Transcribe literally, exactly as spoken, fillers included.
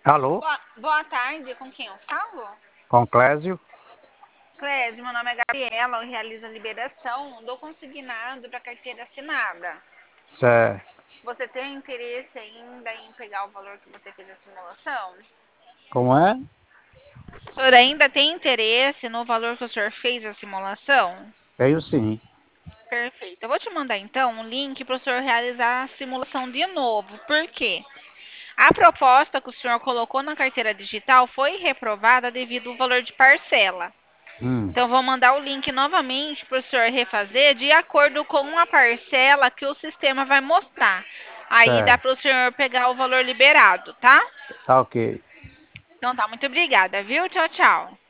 Alô, Boa, boa tarde, com quem eu falo? com Clésio? Clésio, meu nome é Gabriela, eu realizo a liberação do consignado para carteira assinada. Cé, Você tem interesse ainda em pegar o valor que você fez a simulação? como é? O senhor ainda tem interesse no valor que o senhor fez a simulação? Tenho sim. Perfeito. Eu vou te mandar então um link para o senhor realizar a simulação de novo. Por quê? A proposta que o senhor colocou na carteira digital foi reprovada devido ao valor de parcela. Hum, Então, vou mandar o link novamente para o senhor refazer de acordo com a parcela que o sistema vai mostrar. Aí dá Cé, para o senhor pegar o valor liberado, tá? tá ok. Então tá, muito obrigada, viu? Tchau, tchau.